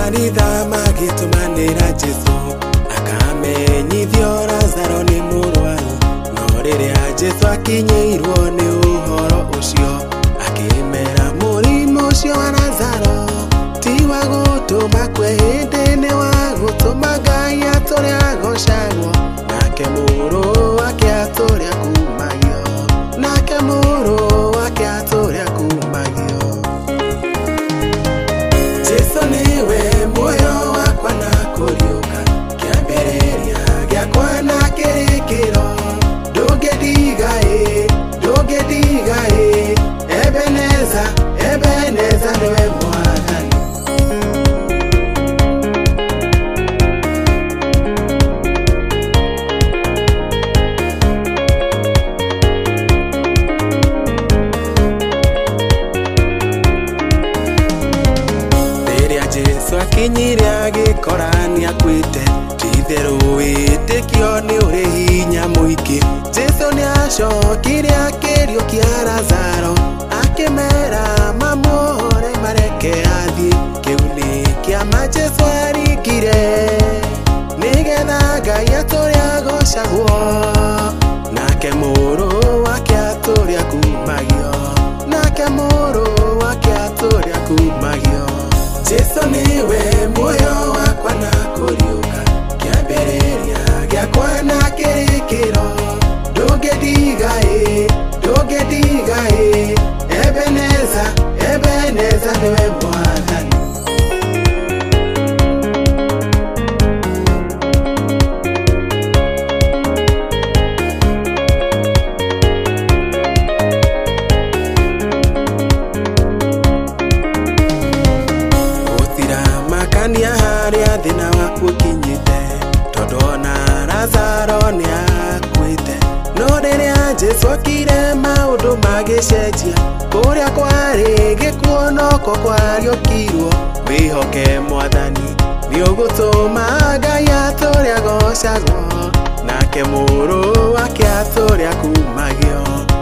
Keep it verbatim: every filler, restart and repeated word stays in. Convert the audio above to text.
makanitha magitumanira Jesu akamenyithio Lazaro ni murwaru no riria Jesu akinyirwo ni uhoro ucio akimera murimu ucio wa Lazaro ti wa gutuma kwe hindi ni wa gutuma Ngai aturia gocagwo nake muru wake aturia kumagio nake muru wake aturia kumagio Jesu niwe muoyo wakwa na kuriuka kiambiriria giakwa na kirikiro ndungediga e ndungediga e Ebeneza Ebeneza niwe mwathani Jesu akinyiria gikorani akwite titheru witikio ni uri hinya muingi Jesu ni acokire akiriukia Lazaro akimera mamuhore mareke athie kiuni kiama Jesu arigire nigetha Ngai aturia gocagwo nake muru wake aturia kumagio nake muru wake aturia kumagio Jesu niwe muoyo wakwa na kuriuka kiambiriria giakwa na kirikiro ndungediga e ndungediga e Ebeneza Ebeneza niwe mwathani makania haria thina waku kinyite tondu na Lazaro ni akwite no riria Jesu akire maundu magicenjia kuria kwari gikuo noko kwariukirwo wihoke mwathani ni ugutuma Ngai aturia gocagwo nake muru wake aturia kumagio